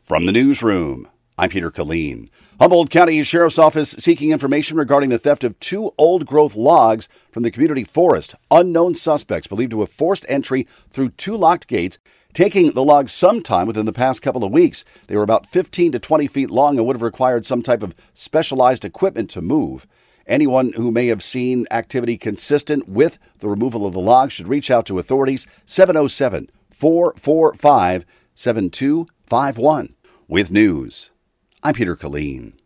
From the newsroom, I'm Peter Killeen. Humboldt County Sheriff's Office seeking information regarding the theft of 2 old-growth logs from the community forest. Unknown suspects believed to have forced entry through 2 locked gates, taking the logs sometime within the past couple of weeks. They were about 15 to 20 feet long and would have required some type of specialized equipment to move. Anyone who may have seen activity consistent with the removal of the logs should reach out to authorities. 707-445-7251. With news, I'm Peter Killeen.